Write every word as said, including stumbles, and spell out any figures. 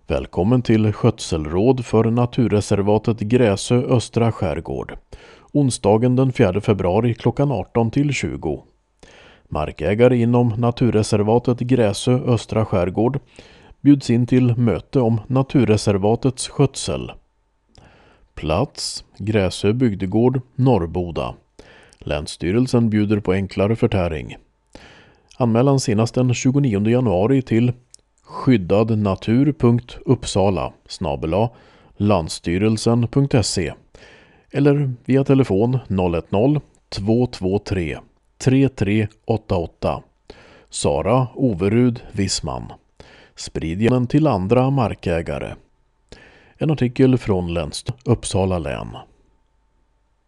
Välkommen till skötselråd för naturreservatet Gräsö östra skärgård. Onsdagen den fjärde februari klockan arton till tjugo. Markägare inom naturreservatet Gräsö östra skärgård bjuds in till möte om naturreservatets skötsel. Plats: Gräsö bygdegård, Norrboda. Länsstyrelsen bjuder på enklare förtäring. Anmälan senast den tjugonionde januari till skyddadnatur punkt uppsala snabel-a landsstyrelsen punkt se eller via telefon noll ett noll två två tre tre tre åtta åtta. Sara Overud Wissman. Sprid den till andra markägare. En artikel från Länsstyrelsen Uppsala län.